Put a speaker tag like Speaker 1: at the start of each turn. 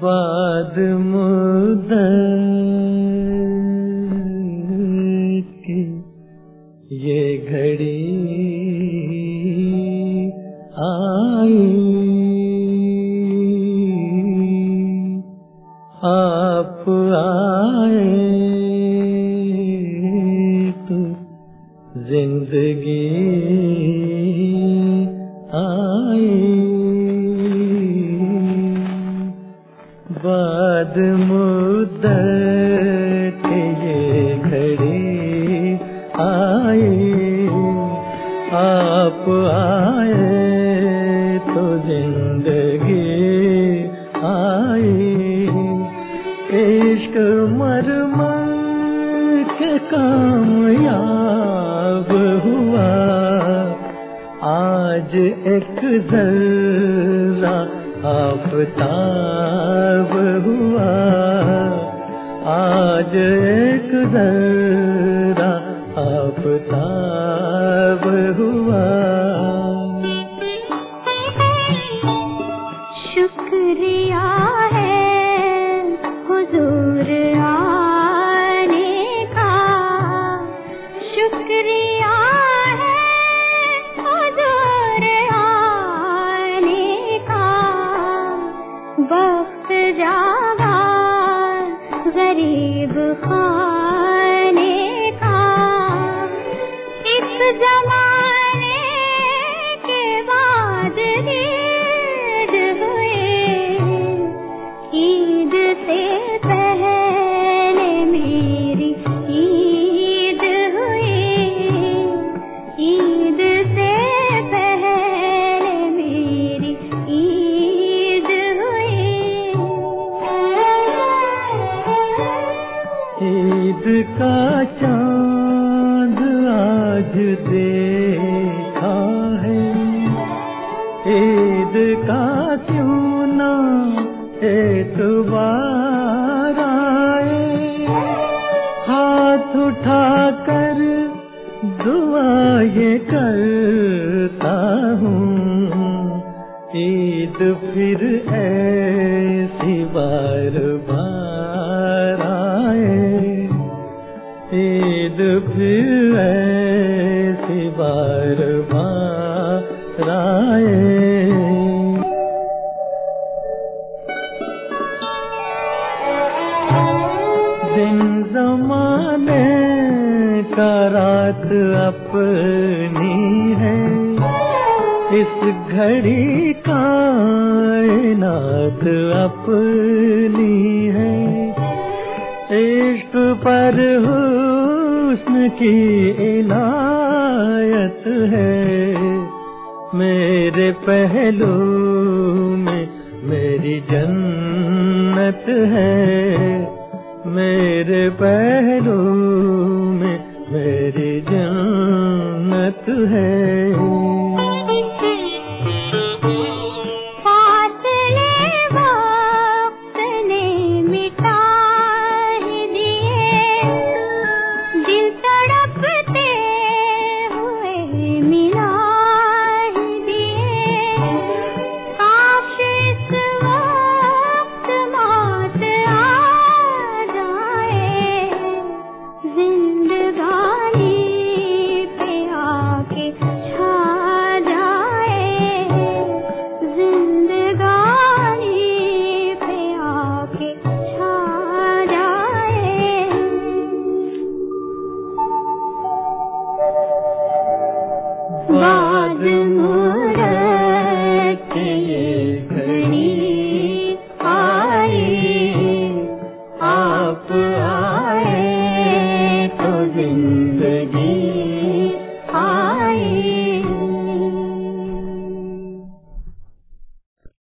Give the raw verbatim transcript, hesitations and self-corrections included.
Speaker 1: बाद मुद्दत की ये घड़ी आई, आप आए तो जिंदगी आई। बाद मुद्दत ये घड़ी आई, आप आए तो जिंदगी आई। इश्क मरमर के कामयाब हुआ, आज एक जर्रा आफताब हुआ, आज एक जर्रा आफताब हुआ।
Speaker 2: शुक्रिया है हुजूर आने का, शुक्रिया है हुजूर आने का। वक्त जागा गरीब खाने का, इस जमाने के बाद ईद हुए, ईद से पहले मेरी ईद हुई, ईद से पहले मेरी ईद हुई।
Speaker 1: ईद का चांद आज देखा है, ईद का क्यों ना एतबार आए। हाथ उठाकर दुआ ये करता हूँ, ईद फिर ऐसी बार बार आए, ईद फिर ऐसी बार बार आए। दिन ज़माने का रात अपनी है, इस घड़ी कायनात अपनी है। इश्क पर हुस्न की इनायत है, मेरे पहलू में मेरी जन्नत है, मेरे पहलू में मेरी जन्नत है।